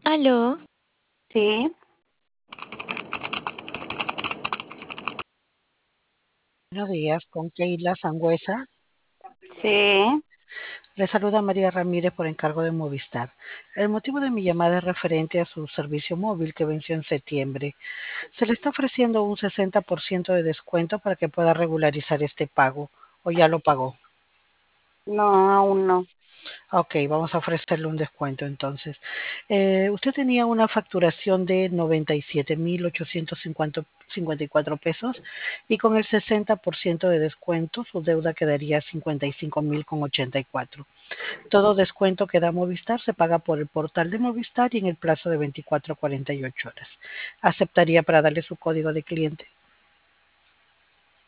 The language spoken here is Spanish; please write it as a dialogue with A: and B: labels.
A: Aló,
B: Sí,
C: Buenos días, con Keila Sangüesa.
B: sí,
C: Le saluda María Ramírez por encargo de Movistar. El motivo de mi llamada es referente a su servicio móvil que venció en septiembre. Se le está ofreciendo un 60% de descuento para que pueda regularizar este pago, o ya lo pagó.
B: no, aún no.
C: Ok, vamos a ofrecerle un descuento entonces. Usted tenía una facturación de 97.854 pesos y con el 60% de descuento su deuda quedaría 55.084. Todo descuento que da Movistar se paga por el portal de Movistar y en el plazo de 24 a 48 horas. ¿Aceptaría para darle su código de cliente?